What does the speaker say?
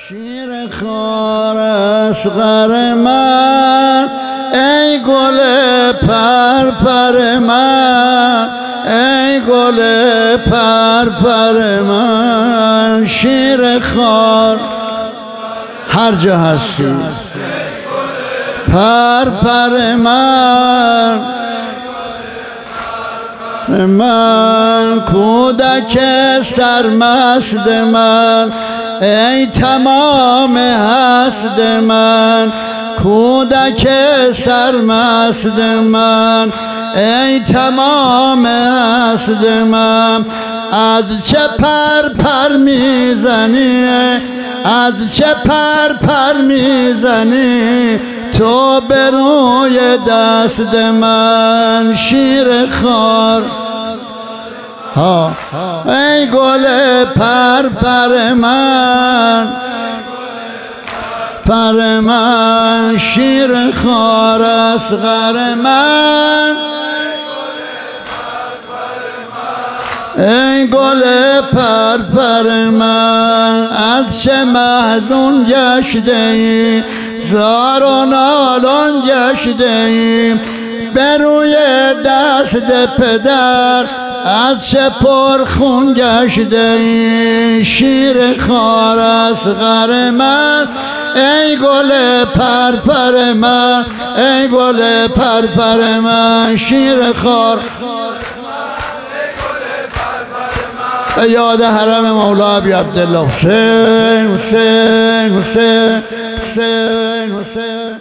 شیر خار اصغر من، ای گل پرپر من، ای گل پرپر من. شیر خار هر جا هستی، پرپر من، من کودک سرمست من، ای تمام هست من، کودک سرمست من، ای تمام هست من. از چه پر میزنی، از چه پر میزنی تو به روی دست من. شیر خار ای گل پرپر من، پر من. شیر خار اصغر من، ای گل پرپر من. از چه محزون گشته ای، زار و نالان گشته ای به روی دست پدر، از چه پرخون گشته ای. شیر خار اصغر من، ای گل پرپر من، ای گل پرپر من. شیر خار به یاد حرم مولا ابی عبدالله حسین حسین حسین حسین حسین.